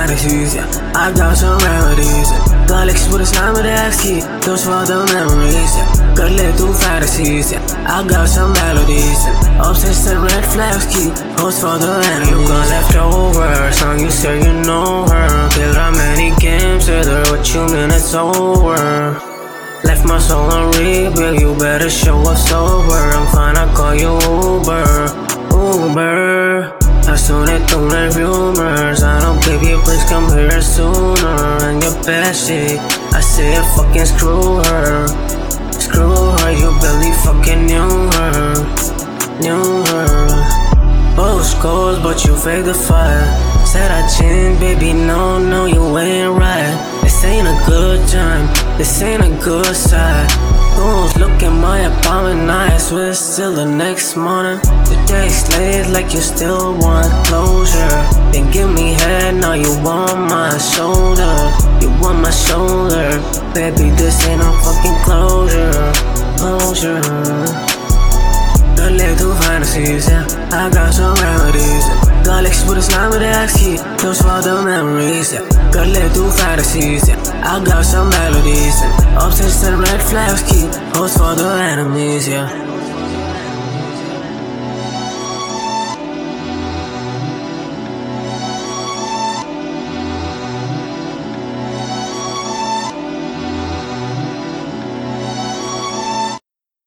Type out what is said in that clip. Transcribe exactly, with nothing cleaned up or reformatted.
fantasies, yeah. I got some remedies, yeah. Got licks with a slime with the key, those for the memories, yeah. Got lit through fantasies, yeah. I got some melodies, yeah. Obsessed with red flags, key, host for the enemies. You got leftover, song you say you know her. Played how many games with her, what you mean it's over? Left my soul on replay, you better show up sober. I'm fine, I call you Uber, Uber. I soon it through the rumors. I don't give you, please come here sooner. And your best shit, I say fucking screw her. Screw her, you barely fucking knew her. Knew her. Both goals, but you fake the fire. Said I changed, baby, no, no, you ain't right. This ain't a good time, this ain't a good side. Don't look at my apartment, I swear it's still the next morning. The day's late like you still want closure. Then give me head, now you want my shoulder. You want my shoulder. Baby, this ain't no fucking closure. Closure. Got lit through fantasies, yeah. I got some remedies, yeah. Got licks with a slime with the key, those for the memories, yeah. Got lit through fantasies, yeah. I got some melodies, yeah. Obsessed with red flags, key, host for the enemies, yeah.